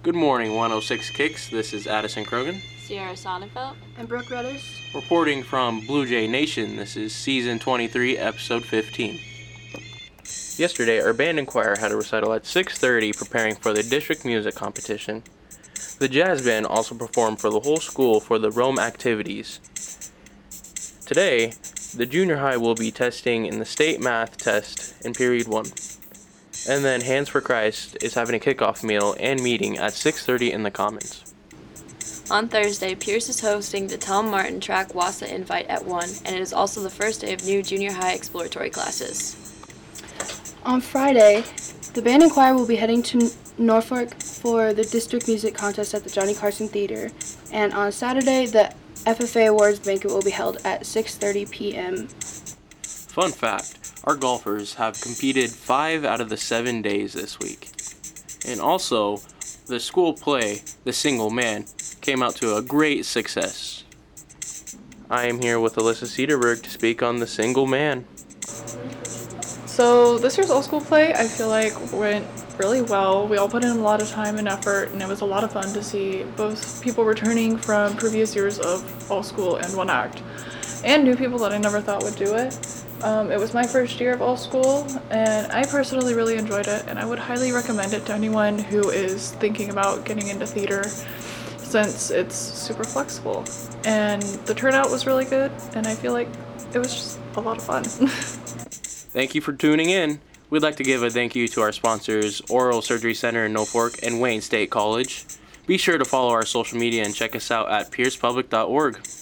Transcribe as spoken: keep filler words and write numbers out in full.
Good morning, one oh six Kicks. This is Addison Krogan. Sierra Sonnenfeld. And Brooke Reddish. Reporting from Blue Jay Nation, this is Season twenty-three, Episode fifteen. Yesterday, our band and choir had a recital at six thirty preparing for the district music competition. The jazz band also performed for the whole school for the Rome activities. Today, the junior high will be testing in the state math test in period one. And then Hands for Christ is having a kickoff meal and meeting at six thirty in the Commons. On Thursday, Pierce is hosting the Tom Martin Track WASA Invite at one, and it is also the first day of new junior high exploratory classes. On Friday, the band and choir will be heading to Norfolk for the district music contest at the Johnny Carson Theater. And on Saturday, the F F A Awards banquet will be held at six thirty p.m. Fun fact, our golfers have competed five out of the seven days this week. And also, the school play, The Single Man, came out to a great success. I am here with Alyssa Cedarberg to speak on The Single Man. So this year's all-school play, I feel like, went really well. We all put in a lot of time and effort, and it was a lot of fun to see both people returning from previous years of all-school and one act, and new people that I never thought would do it. Um, it was my first year of all-school, and I personally really enjoyed it, and I would highly recommend it to anyone who is thinking about getting into theater, since it's super flexible. And the turnout was really good, and I feel like it was just a lot of fun. Thank you for tuning in. We'd like to give a thank you to our sponsors, Oral Surgery Center in Norfolk and Wayne State College. Be sure to follow our social media and check us out at pierce public dot org.